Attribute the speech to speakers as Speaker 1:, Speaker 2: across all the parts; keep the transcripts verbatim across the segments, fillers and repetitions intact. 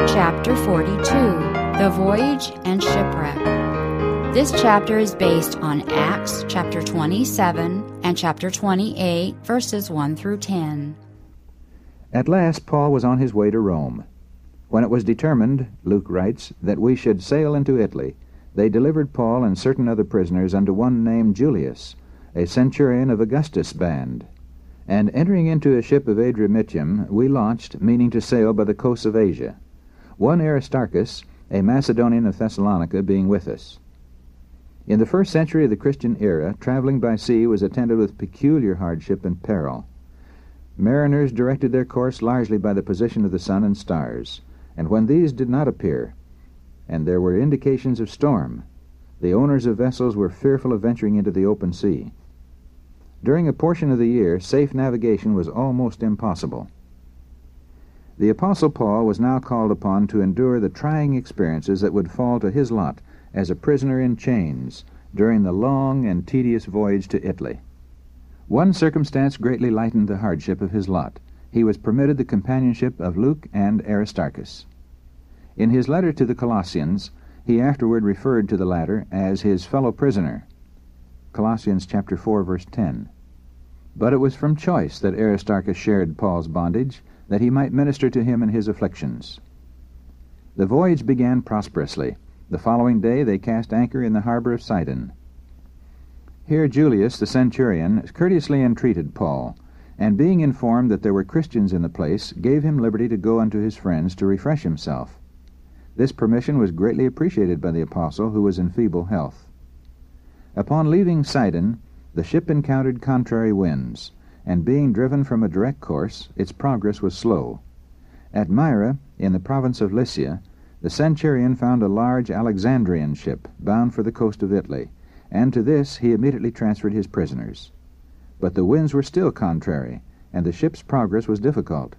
Speaker 1: Chapter forty-two, The Voyage and Shipwreck. This chapter is based on Acts chapter twenty-seven and chapter twenty-eight, verses one through ten.
Speaker 2: At last Paul was on his way to Rome. When it was determined, Luke writes, that we should sail into Italy, they delivered Paul and certain other prisoners unto one named Julius, a centurion of Augustus' band. And entering into a ship of Adramyttium, we launched, meaning to sail by the coasts of Asia, one Aristarchus, a Macedonian of Thessalonica, being with us. In the first century of the Christian era, traveling by sea was attended with peculiar hardship and peril. Mariners directed their course largely by the position of the sun and stars, and when these did not appear, and there were indications of storm, the owners of vessels were fearful of venturing into the open sea. During a portion of the year, safe navigation was almost impossible. The Apostle Paul was now called upon to endure the trying experiences that would fall to his lot as a prisoner in chains during the long and tedious voyage to Italy. One circumstance greatly lightened the hardship of his lot. He was permitted the companionship of Luke and Aristarchus. In his letter to the Colossians, he afterward referred to the latter as his fellow prisoner. Colossians chapter four, verse ten. But it was from choice that Aristarchus shared Paul's bondage, that he might minister to him in his afflictions. The voyage began prosperously. The following day they cast anchor in the harbor of Sidon. Here Julius, the centurion, courteously entreated Paul, and being informed that there were Christians in the place, gave him liberty to go unto his friends to refresh himself. This permission was greatly appreciated by the apostle, who was in feeble health. Upon leaving Sidon, the ship encountered contrary winds, and being driven from a direct course, its progress was slow. At Myra, in the province of Lycia, the centurion found a large Alexandrian ship bound for the coast of Italy, and to this he immediately transferred his prisoners. But the winds were still contrary, and the ship's progress was difficult.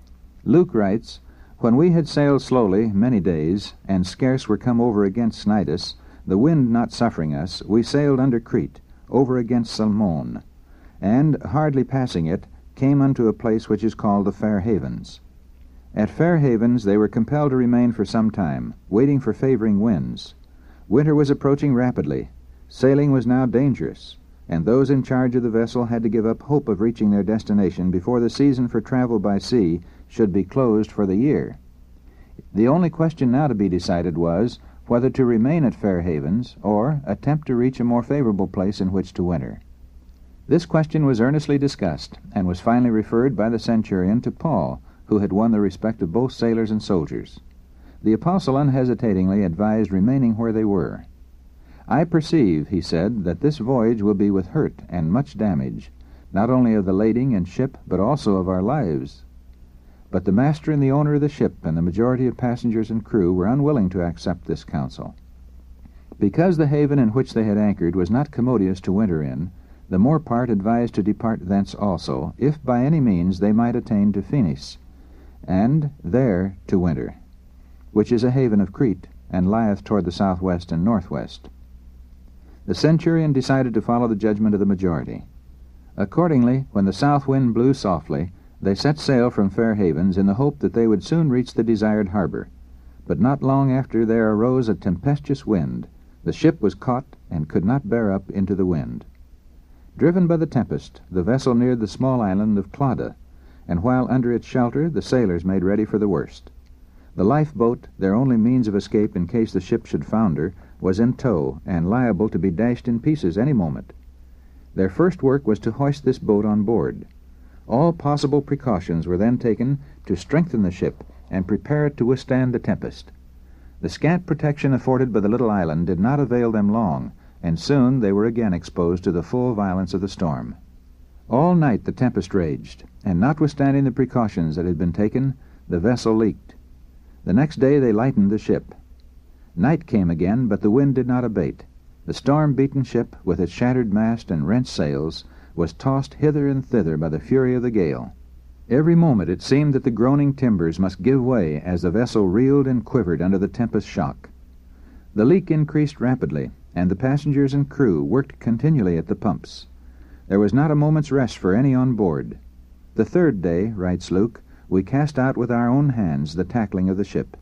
Speaker 2: Luke writes, When we had sailed slowly many days, and scarce were come over against Cnidus, the wind not suffering us, we sailed under Crete, over against Salmone, and, hardly passing it, came unto a place which is called the Fair Havens. At Fair Havens they were compelled to remain for some time, waiting for favoring winds. Winter was approaching rapidly. Sailing was now dangerous, and those in charge of the vessel had to give up hope of reaching their destination before the season for travel by sea should be closed for the year. The only question now to be decided was whether to remain at Fair Havens or attempt to reach a more favorable place in which to winter. This question was earnestly discussed, and was finally referred by the centurion to Paul, who had won the respect of both sailors and soldiers. The apostle unhesitatingly advised remaining where they were. I perceive, he said, that this voyage will be with hurt and much damage, not only of the lading and ship, but also of our lives. But the master and the owner of the ship and the majority of passengers and crew were unwilling to accept this counsel. Because the haven in which they had anchored was not commodious to winter in, the more part advised to depart thence also, if by any means they might attain to Phoenice, and there to winter, which is a haven of Crete, and lieth toward the southwest and northwest. The centurion decided to follow the judgment of the majority. Accordingly, when the south wind blew softly, they set sail from Fair Havens in the hope that they would soon reach the desired harbor. But not long after there arose a tempestuous wind. The ship was caught and could not bear up into the wind. Driven by the tempest, the vessel neared the small island of Clauda, and while under its shelter the sailors made ready for the worst. The lifeboat, their only means of escape in case the ship should founder, was in tow and liable to be dashed in pieces any moment. Their first work was to hoist this boat on board. All possible precautions were then taken to strengthen the ship and prepare it to withstand the tempest. The scant protection afforded by the little island did not avail them long, and soon they were again exposed to the full violence of the storm. All night the tempest raged, and notwithstanding the precautions that had been taken, the vessel leaked. The next day they lightened the ship. Night came again, but the wind did not abate. The storm-beaten ship, with its shattered mast and rent sails, was tossed hither and thither by the fury of the gale. Every moment it seemed that the groaning timbers must give way as the vessel reeled and quivered under the tempest's shock. The leak increased rapidly, and the passengers and crew worked continually at the pumps. There was not a moment's rest for any on board. The third day, writes Luke, we cast out with our own hands the tackling of the ship,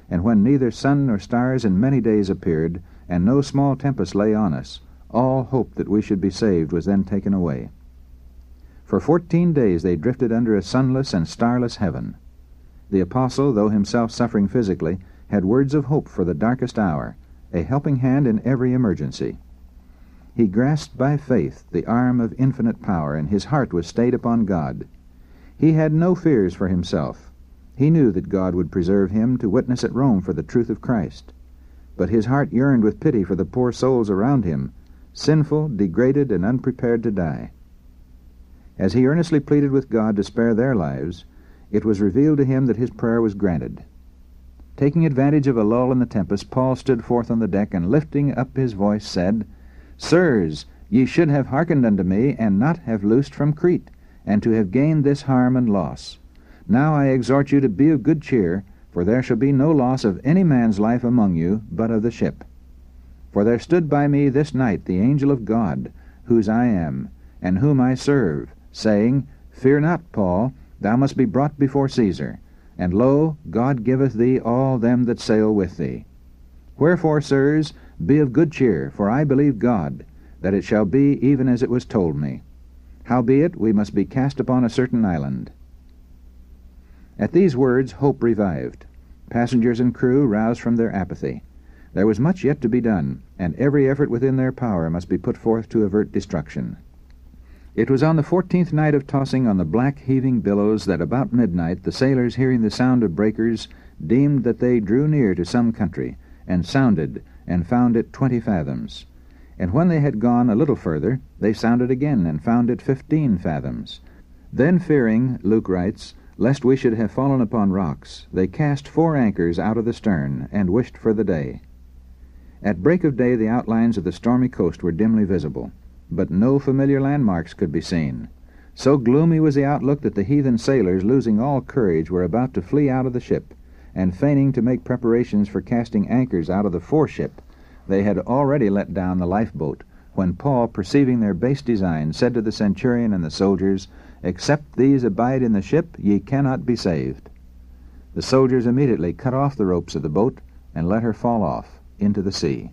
Speaker 2: and when neither sun nor stars in many days appeared, and no small tempest lay on us, all hope that we should be saved was then taken away. For fourteen days they drifted under a sunless and starless heaven. The apostle, though himself suffering physically, had words of hope for the darkest hour, a helping hand in every emergency. He grasped by faith the arm of infinite power, and his heart was stayed upon God. He had no fears for himself. He knew that God would preserve him to witness at Rome for the truth of Christ. But his heart yearned with pity for the poor souls around him, sinful, degraded, and unprepared to die. As he earnestly pleaded with God to spare their lives, it was revealed to him that his prayer was granted. Taking advantage of a lull in the tempest, Paul stood forth on the deck, and lifting up his voice said, Sirs, ye should have hearkened unto me, and not have loosed from Crete, and to have gained this harm and loss. Now I exhort you to be of good cheer, for there shall be no loss of any man's life among you, but of the ship. For there stood by me this night the angel of God, whose I am, and whom I serve, saying, Fear not, Paul, thou must be brought before Caesar. And lo, God giveth thee all them that sail with thee. Wherefore, sirs, be of good cheer, for I believe God, that it shall be even as it was told me. Howbeit, we must be cast upon a certain island. At these words hope revived. Passengers and crew roused from their apathy. There was much yet to be done, and every effort within their power must be put forth to avert destruction. It was on the fourteenth night of tossing on the black heaving billows that about midnight the sailors, hearing the sound of breakers, deemed that they drew near to some country, and sounded, and found it twenty fathoms. And when they had gone a little further, they sounded again, and found it fifteen fathoms. Then fearing, Luke writes, lest we should have fallen upon rocks, they cast four anchors out of the stern, and wished for the day. At break of day the outlines of the stormy coast were dimly visible, but no familiar landmarks could be seen. So gloomy was the outlook that the heathen sailors, losing all courage, were about to flee out of the ship, and feigning to make preparations for casting anchors out of the foreship, they had already let down the lifeboat, when Paul, perceiving their base design, said to the centurion and the soldiers, Except these abide in the ship, ye cannot be saved. The soldiers immediately cut off the ropes of the boat, and let her fall off into the sea.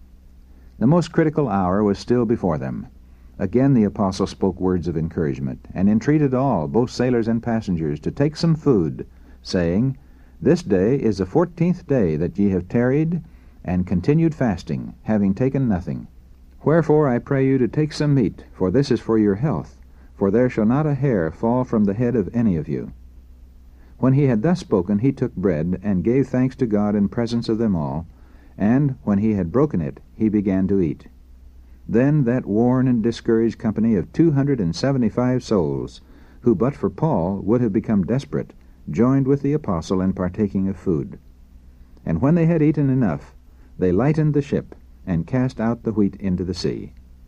Speaker 2: The most critical hour was still before them. Again the apostle spoke words of encouragement, and entreated all, both sailors and passengers, to take some food, saying, This day is the fourteenth day that ye have tarried, and continued fasting, having taken nothing. Wherefore I pray you to take some meat, for this is for your health, for there shall not a hair fall from the head of any of you. When he had thus spoken, he took bread, and gave thanks to God in presence of them all, and when he had broken it, he began to eat. Then that worn and discouraged company of two hundred and seventy-five souls, who but for Paul would have become desperate, joined with the apostle in partaking of food. And when they had eaten enough, they lightened the ship, and cast out the wheat into the sea.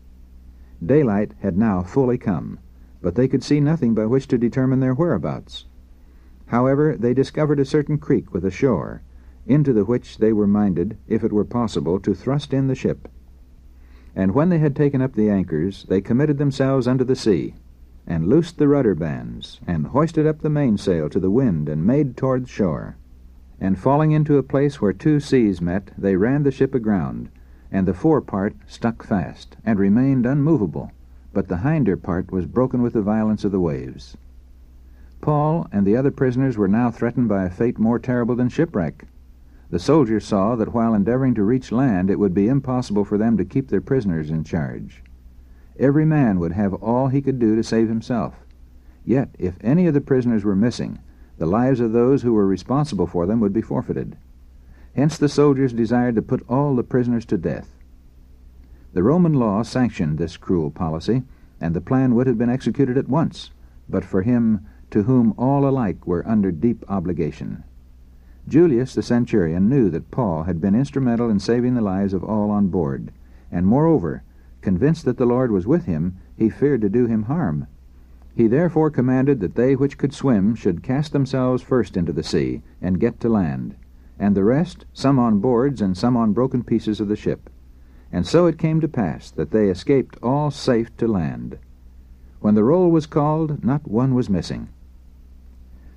Speaker 2: Daylight had now fully come, but they could see nothing by which to determine their whereabouts. However, they discovered a certain creek with a shore, into the which they were minded, if it were possible, to thrust in the ship. And when they had taken up the anchors, they committed themselves unto the sea, and loosed the rudder bands, and hoisted up the mainsail to the wind, and made toward shore. And falling into a place where two seas met, they ran the ship aground, and the fore part stuck fast, and remained unmovable, but the hinder part was broken with the violence of the waves. Paul and the other prisoners were now threatened by a fate more terrible than shipwreck. The soldiers saw that while endeavoring to reach land, it would be impossible for them to keep their prisoners in charge. Every man would have all he could do to save himself. Yet, if any of the prisoners were missing, the lives of those who were responsible for them would be forfeited. Hence the soldiers desired to put all the prisoners to death. The Roman law sanctioned this cruel policy, and the plan would have been executed at once, but for him to whom all alike were under deep obligation. Julius the centurion knew that Paul had been instrumental in saving the lives of all on board, and moreover, convinced that the Lord was with him, he feared to do him harm. He therefore commanded that they which could swim should cast themselves first into the sea, and get to land, and the rest, some on boards and some on broken pieces of the ship. And so it came to pass that they escaped all safe to land. When the roll was called, not one was missing.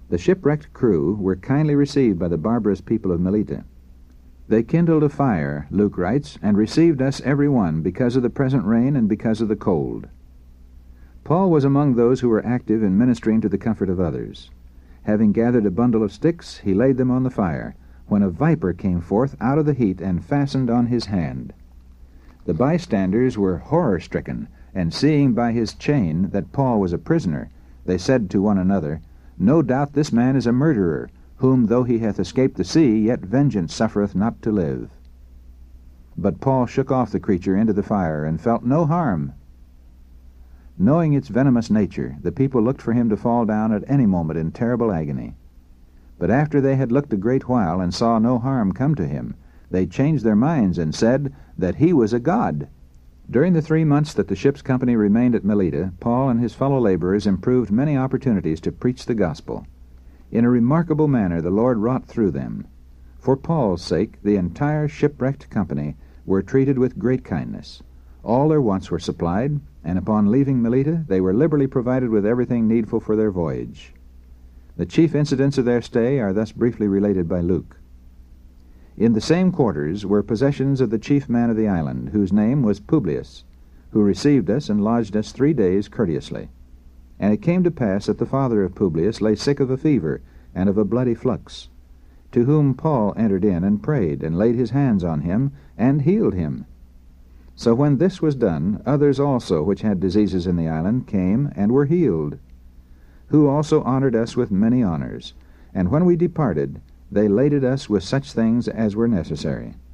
Speaker 2: The shipwrecked crew were kindly received by the barbarous people of Melita. They kindled a fire, Luke writes, and received us every one because of the present rain and because of the cold. Paul was among those who were active in ministering to the comfort of others. Having gathered a bundle of sticks, he laid them on the fire, when a viper came forth out of the heat and fastened on his hand. The bystanders were horror-stricken, and seeing by his chain that Paul was a prisoner, they said to one another, No doubt this man is a murderer, whom though he hath escaped the sea, yet vengeance suffereth not to live. But Paul shook off the creature into the fire, and felt no harm. Knowing its venomous nature, the people looked for him to fall down at any moment in terrible agony. But after they had looked a great while and saw no harm come to him, they changed their minds and said that he was a god. During the three months that the ship's company remained at Melita, Paul and his fellow laborers improved many opportunities to preach the gospel. In a remarkable manner the Lord wrought through them. For Paul's sake, the entire shipwrecked company were treated with great kindness. All their wants were supplied, and upon leaving Melita they were liberally provided with everything needful for their voyage. The chief incidents of their stay are thus briefly related by Luke. In the same quarters were possessions of the chief man of the island, whose name was Publius, who received us and lodged us three days courteously. And it came to pass that the father of Publius lay sick of a fever and of a bloody flux, to whom Paul entered in and prayed, and laid his hands on him, and healed him. So when this was done, others also which had diseases in the island came and were healed, who also honored us with many honors. And when we departed, they laded us with such things as were necessary.